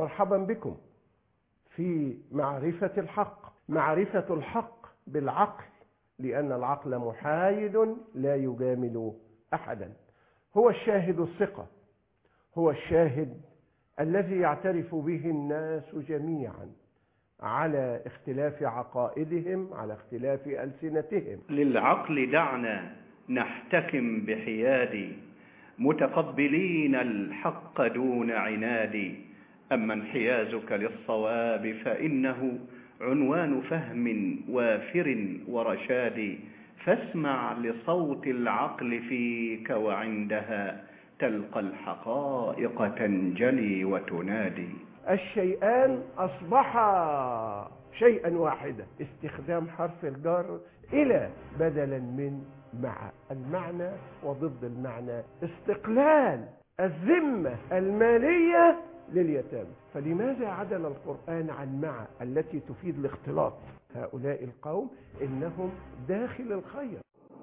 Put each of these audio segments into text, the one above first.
مرحبا بكم في معرفة الحق. معرفة الحق بالعقل، لأن العقل محايد لا يجامل أحدا. هو الشاهد الثقة، هو الشاهد الذي يعترف به الناس جميعا على اختلاف عقائدهم، على اختلاف ألسنتهم. للعقل دعنا نحتكم بحياد، متقبلين الحق دون عناد. أما انحيازك للصواب فإنه عنوان فهم وافر ورشاد. فاسمع لصوت العقل فيك، وعندها تلقى الحقائق تنجلي وتنادي. الشيئان أصبحا شيئا واحدا. استخدام حرف الجر إلى بدلا من مع، المعنى وضد المعنى. استقلال الذمة المالية لليتامى. فلماذا عدل القرآن عن مع التي تفيد الاختلاط؟ هؤلاء القوم إنهم داخل الخير.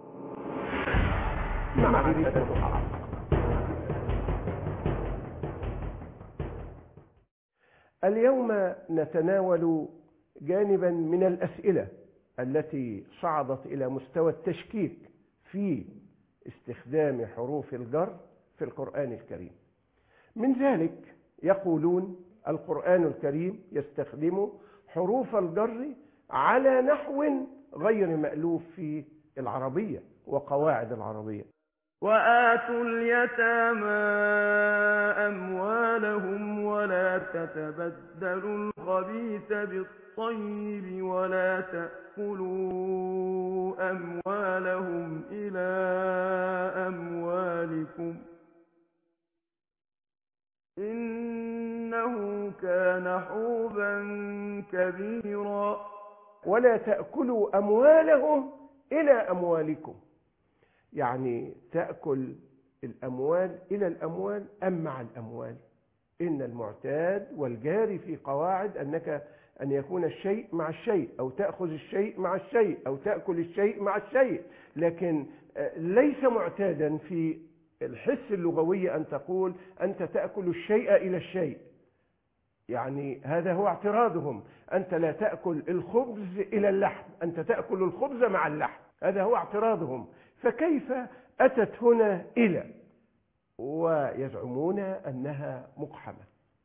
معرفة الحق. اليوم نتناول جانبا من الأسئلة التي صعدت إلى مستوى التشكيك في استخدام حروف الجر في القرآن الكريم. من ذلك يقولون القرآن الكريم يستخدم حروف الجر على نحو غير مألوف في العربية وقواعد العربية. وآتوا اليتامى أموالهم ولا تتبدلوا الخبيث بالطيب ولا تأكلوا أموالهم إلى أموالكم إنه كان حوبا كبيرا. ولا تأكلوا أموالهم إلى أموالكم، يعني تأكل الأموال إلى الأموال أم مع الأموال. إن المعتاد والجاري في قواعد أن يكون الشيء مع الشيء، أو تأخذ الشيء مع الشيء، أو تأكل الشيء مع الشيء. لكن ليس معتادا في الحس اللغوي أن تقول أنت تأكل الشيء إلى الشيء. يعني هذا هو اعتراضهم. أنت لا تأكل الخبز إلى اللحم، أنت تأكل الخبز مع اللحم. هذا هو اعتراضهم. فكيف أتت هنا إلى؟ ويزعمون أنها مقحمة.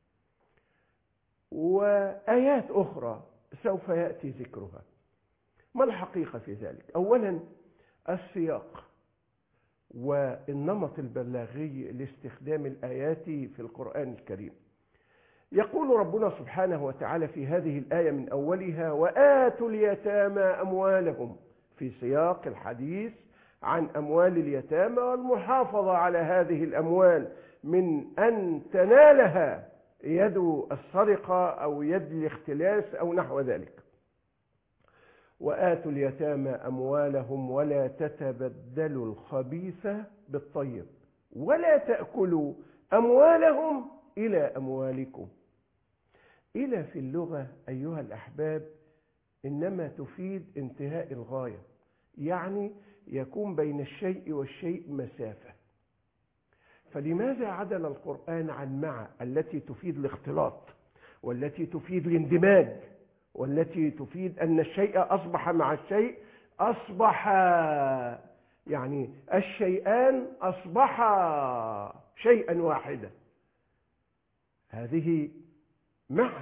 وآيات أخرى سوف يأتي ذكرها. ما الحقيقة في ذلك؟ أولا السياق والنمط البلاغي لاستخدام الآيات في القرآن الكريم. يقول ربنا سبحانه وتعالى في هذه الآية من أولها: وآتوا اليتامى أموالهم، في سياق الحديث عن أموال اليتامى والمحافظة على هذه الأموال من أن تنالها يد السرقة أو يد الاختلاس أو نحو ذلك. وآتوا اليتامى أموالهم ولا تتبدلوا الخبيث بالطيب ولا تأكلوا أموالهم إلى أموالكم. إلى في اللغة أيها الأحباب إنما تفيد انتهاء الغاية، يعني يكون بين الشيء والشيء مسافة. فلماذا عدل القرآن عن مع التي تفيد الاختلاط والتي تفيد الاندماج والتي تفيد أن الشيء أصبح مع الشيء، أصبح يعني الشيئان أصبحا شيئا واحدا. هذه مع،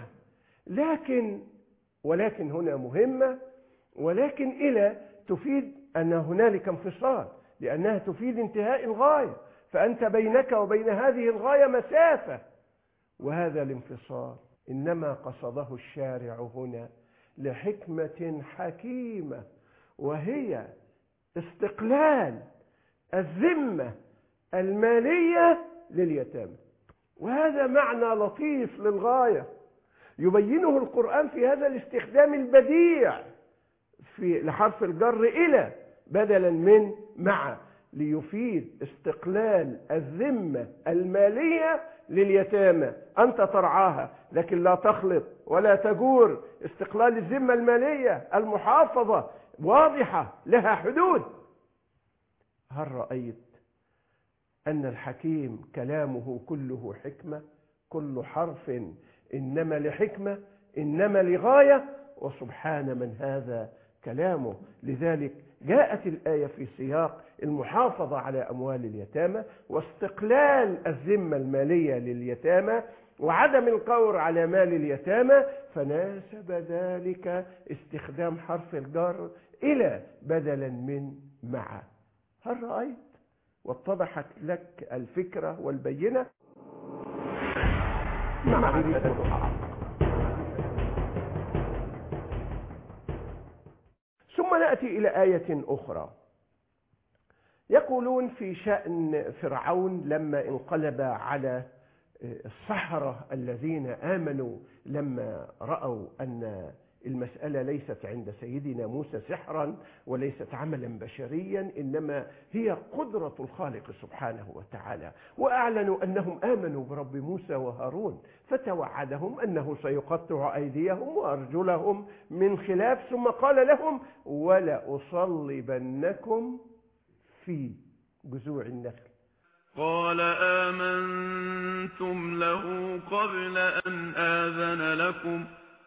ولكن هنا مهمة، ولكن إلى تفيد أن هنالك انفصال، لأنها تفيد انتهاء الغاية، فأنت بينك وبين هذه الغاية مسافة. وهذا الانفصال إنما قصده الشارع هنا لحكمة حكيمة، وهي استقلال الذمة المالية لليتامى. وهذا معنى لطيف للغاية يبينه القرآن في هذا الاستخدام البديع لحرف الجر إلى بدلا من مع، ليفيد استقلال الذمة المالية لليتامى. أنت ترعاها لكن لا تخلط ولا تجور. استقلال الذمة المالية المحافظة واضحة لها حدود. هل رأيت أن الحكيم كلامه كله حكمة؟ كل حرف إنما لحكمة، إنما لغاية، وسبحان من هذا كلامه. لذلك جاءت الآية في سياق المحافظة على أموال اليتامى واستقلال الذمة المالية لليتامى وعدم القور على مال اليتامى، فناسب ذلك استخدام حرف الجر إلى بدلا من مع. هل رأيت واتضحت لك الفكرة والبينة؟ معرفة الحق. ثم نأتي إلى آية أخرى، يقولون في شأن فرعون لما انقلب على السحرة الذين آمنوا لما رأوا أن المسألة ليست عند سيدنا موسى سحرا وليست عملا بشريا، إنما هي قدرة الخالق سبحانه وتعالى، وأعلنوا أنهم آمنوا برب موسى وهارون، فتوعدهم أنه سيقطع أيديهم وأرجلهم من خلاف، ثم قال لهم ولأصلبنكم في جذوع النخل. قال آمنتم له قبل أن آذن لكم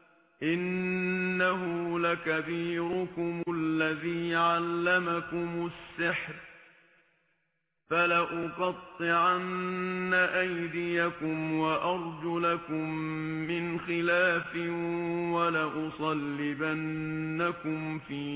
إنه لكبيركم الذي علمكم السحر فلأقطعن أيديكم وأرجلكم من خلاف ولأصلبنكم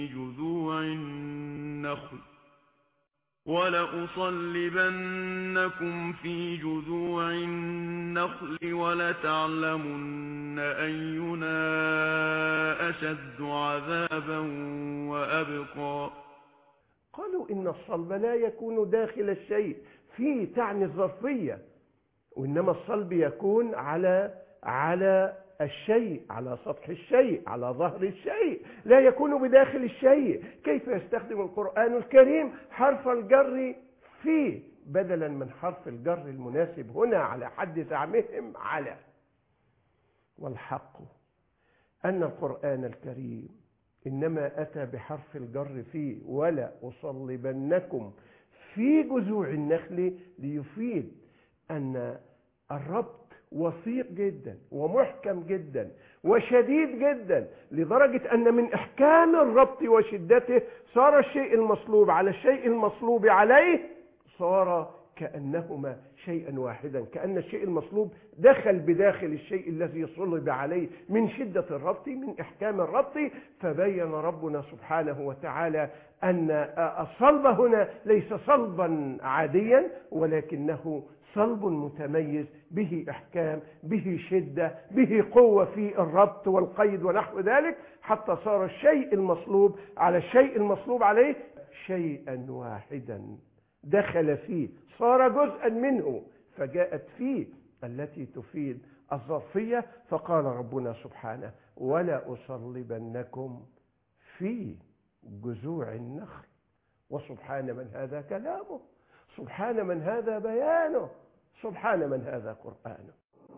في جذوع النخل ولتعلمن أينا أشد عذابا وأبقى. قالوا إن الصلب لا يكون داخل الشيء، في تعني الظرفية، وإنما الصلب يكون على الشيء، على سطح الشيء، على ظهر الشيء، لا يكون بداخل الشيء. كيف يستخدم القرآن الكريم حرف الجر في بدلا من حرف الجر المناسب هنا على حد زعمهم على؟ والحق أن القرآن الكريم إنما أتى بحرف الجر فيه ولا أصلبنكم في جذوع النخل ليفيد أن الربط وثيق جدا ومحكم جدا وشديد جدا، لدرجة أن من إحكام الربط وشدته صار الشيء المصلوب على الشيء المصلوب عليه صار كأنهما شيئا واحدا، كأن الشيء المصلوب دخل بداخل الشيء الذي صلب عليه من شدة الربط، من إحكام الربط. فبين ربنا سبحانه وتعالى أن الصلب هنا ليس صلبا عاديا، ولكنه صلب متميز، به إحكام، به شدة، به قوة في الربط والقيد ونحو ذلك، حتى صار الشيء المصلوب على الشيء المصلوب عليه شيئا واحدا دخل فيه، صار جزءا منه، فجاءت فيه التي تفيد الظرفية. فقال ربنا سبحانه ولا أصلبنكم في جذوع النخل. وسبحان من هذا كلامه، سبحان من هذا بيانه، سبحان من هذا قرآنه.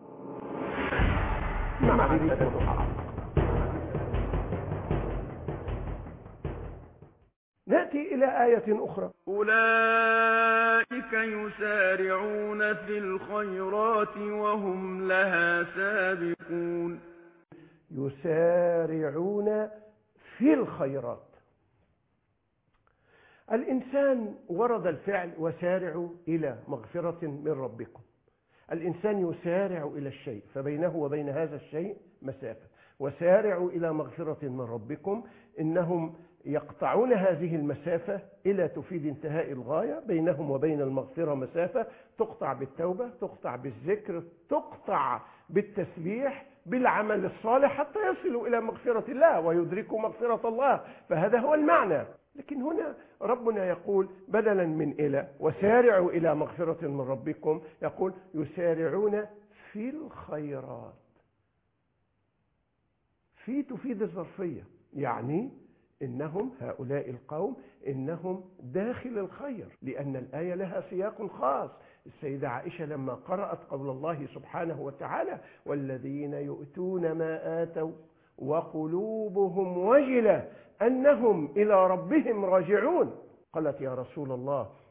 معرفة الحق. نأتي إلى آية أخرى، أولئك يسارعون في الخيرات وهم لها سابقون. يسارعون في الخيرات. الإنسان ورد الفعل وسارعوا إلى مغفرة من ربكم. الإنسان يسارع إلى الشيء، فبينه وبين هذا الشيء مسافة. وسارعوا إلى مغفرة من ربكم، إنهم يقطعون هذه المسافة إلى تفيد انتهاء الغاية. بينهم وبين المغفرة مسافة تقطع بالتوبة، تقطع بالذكر، تقطع بالتسبيح، بالعمل الصالح، حتى يصلوا إلى مغفرة الله ويدركوا مغفرة الله. فهذا هو المعنى. لكن هنا ربنا يقول بدلا من إلى وسارعوا إلى مغفرة من ربكم، يقول يسارعون في الخيرات. في تفيد الظرفية، يعني إنهم هؤلاء القوم إنهم داخل الخير، لأن الآية لها سياق خاص. السيدة عائشة لما قرأت قول الله سبحانه وتعالى والذين يؤتون ما آتوا وقلوبهم وجلة أنهم إلى ربهم راجعون، قالت يا رسول الله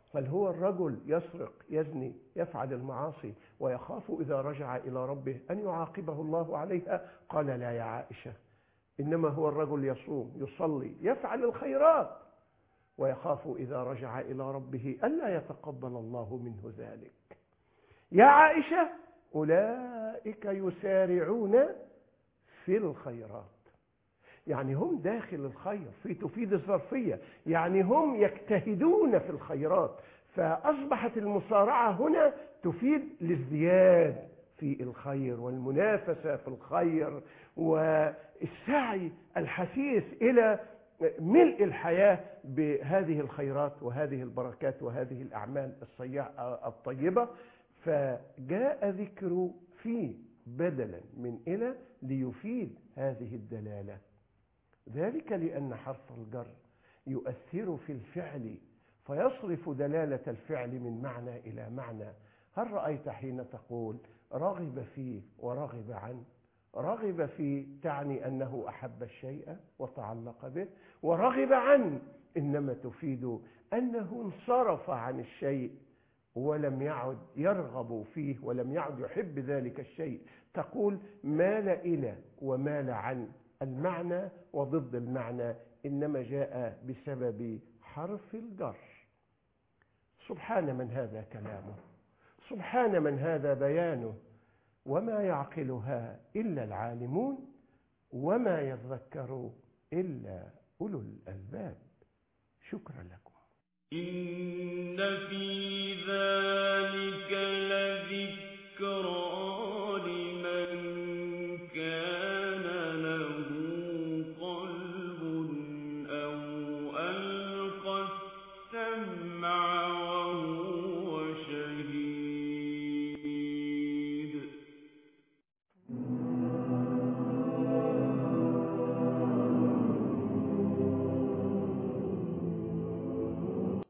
هل هو الرجل يسرق يزني يفعل المعاصي ويخاف إذا رجع إلى ربه أن يعاقبه الله عليها؟ قال لا يا عائشة، إنما هو الرجل يصوم يصلي يفعل الخيرات ويخاف إذا رجع إلى ربه ألا يتقبل الله منه ذلك. يا عائشة أولئك يسارعون في الخيرات، يعني هم داخل الخير، في تفيد الظرفية، يعني هم يجتهدون في الخيرات. فأصبحت المسارعة هنا تفيد الازدياد في الخير والمنافسة في الخير والسعي الحثيث إلى ملء الحياة بهذه الخيرات وهذه البركات وهذه الأعمال الطيبة. فجاء ذكر في بدلا من إلى ليفيد هذه الدلالة، ذلك لأن حرف الجر يؤثر في الفعل فيصرف دلالة الفعل من معنى إلى معنى. هل رأيت حين تقول رغب فيه ورغب عنه؟ رغب فيه تعني أنه أحب الشيء وتعلق به، ورغب عنه إنما تفيد أنه انصرف عن الشيء ولم يعد يرغب فيه ولم يعد يحب ذلك الشيء. تقول مال إلى ومال عن، المعنى وضد المعنى إنما جاء بسبب حرف الجر. سبحان من هذا كلامه، سبحان من هذا بيانه، وما يعقلها إلا العالمون وما يذكر إلا أولو الألباب. شكرا لكم. إن في ذلك